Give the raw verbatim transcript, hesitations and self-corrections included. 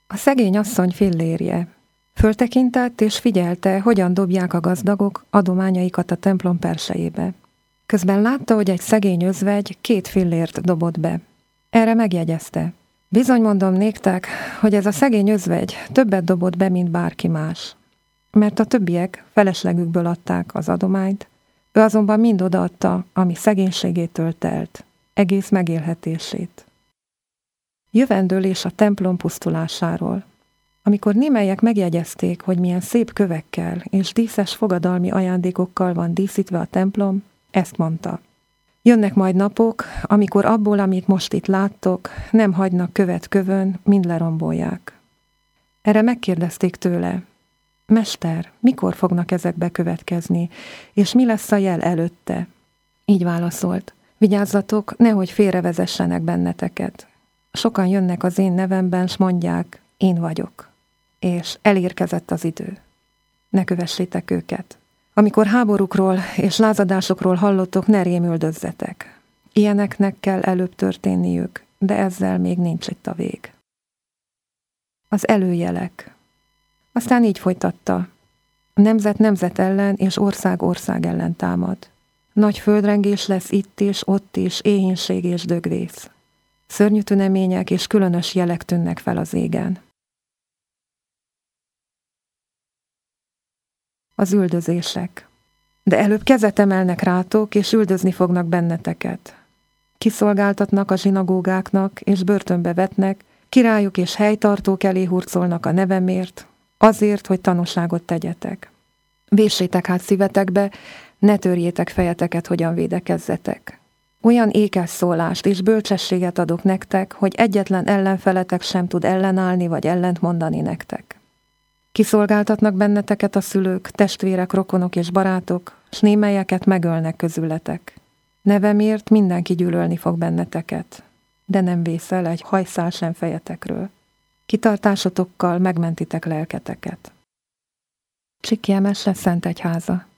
A szegény asszony fillérje. Föltekintett és figyelte, hogyan dobják a gazdagok adományaikat a templom persejébe. Közben látta, hogy egy szegény özvegy két fillért dobott be. Erre megjegyezte. Bizony mondom néktek, hogy ez a szegény özvegy többet dobott be, mint bárki más. Mert a többiek feleslegükből adták az adományt, ő azonban mind odaadta, ami szegénységétől telt, egész megélhetését. Jövendőlés a templom pusztulásáról. Amikor némelyek megjegyezték, hogy milyen szép kövekkel és díszes fogadalmi ajándékokkal van díszítve a templom, ezt mondta. Jönnek majd napok, amikor abból, amit most itt láttok, nem hagynak követ kövön, mind lerombolják. Erre megkérdezték tőle, Mester, mikor fognak ezek bekövetkezni, és mi lesz a jel előtte? Így válaszolt, vigyázzatok, nehogy félrevezessenek benneteket. Sokan jönnek az én nevemben, s mondják, én vagyok, és elérkezett az idő. Ne kövessétek őket. Amikor háborúkról és lázadásokról hallottok, ne rémüldözzetek. Ilyeneknek kell előbb történniük, de ezzel még nincs itt a vég. Az előjelek. Aztán így folytatta. Nemzet nemzet ellen és ország ország ellen támad. Nagy földrengés lesz itt és ott is, éhínség és dögvész. Szörnyű tünemények és különös jelek tűnnek fel az égen. Az üldözések. De előbb kezet emelnek rátok, és üldözni fognak benneteket. Kiszolgáltatnak a zsinagógáknak, és börtönbe vetnek, királyok és helytartók elé hurcolnak a nevemért, azért, hogy tanúságot tegyetek. Véssétek hát szívetekbe, ne törjétek fejeteket, hogyan védekezzetek. Olyan ékes szólást és bölcsességet adok nektek, hogy egyetlen ellenfeletek sem tud ellenállni vagy ellent mondani nektek. Kiszolgáltatnak benneteket a szülők, testvérek, rokonok és barátok, s némelyeket megölnek közületek. Nevemért mindenki gyűlölni fog benneteket, de nem vészel egy hajszál sem fejetekről. Kitartásotokkal megmentitek lelketeket. Csikk Jemese Szentegyháza.